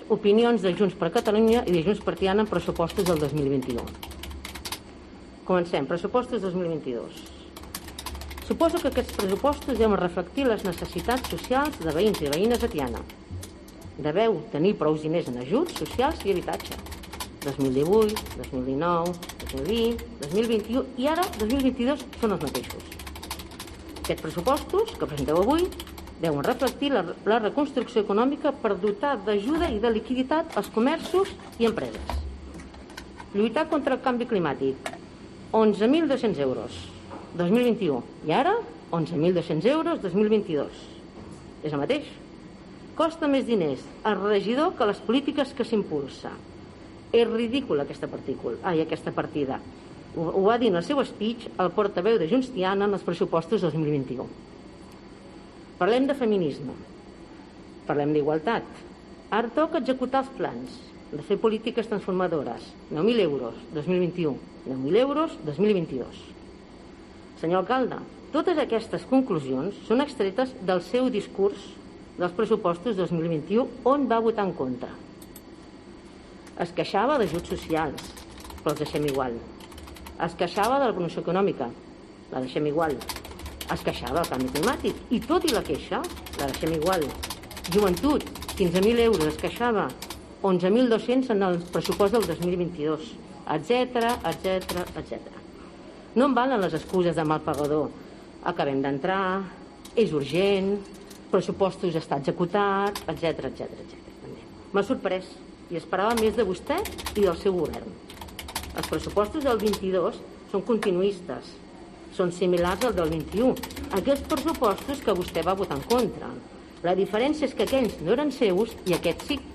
opinions de Junts per Catalunya i de Junts per Tiana en pressupostos del 2021. Comencem. Pressupostos 2022. Suposo que aquests pressupostos deuen reflectir les necessitats socials de veïns i veïnes de Tiana. Deveu tenir prou diners en ajuts socials i habitatge. 2018, 2019, 2020, 2021 i ara 2022 són els mateixos. Aquests pressupostos que presenteu avui deuen reflectir la reconstrucció econòmica per dotar d'ajuda i de liquiditat als comerços i empreses. Lluitar contra el canvi climàtic, 11.200 euros. 2021 i ara 11.200 euros 2022. És el mateix. Costa més diners al regidor que les polítiques que s'impulsa. És ridícula aquesta partida. Ho va dir en el seu speech el portaveu de Junts Tiana en els pressupostos 2021. Parlem de feminisme. Parlem d'igualtat. Ara toca executar els plans de fer polítiques transformadores. 9.000 euros 2021, 9.000 euros 2022. Senyor alcalde, totes aquestes conclusions són extretes del seu discurs dels pressupostos 2021 on va votar en contra. Es queixava d'ajuts socials, però els deixem igual. Es queixava de la promoció econòmica, la deixem igual. Es queixava del canvi climàtic i tot i la queixa, la deixem igual. Joventut, 15.000 euros, es queixava, 11.200 en el pressupost del 2022, etc. No em valen les excuses de mal pagador. Acabem d'entrar, és urgent, pressupostos està executat, etc. M'ha sorprès i esperava més de vostè i del seu govern. Els pressupostos del 22 són continuistes, són similars al del 21, aquells pressupostos que vostè va votar en contra. La diferència és que aquells no eren seus i aquests sí.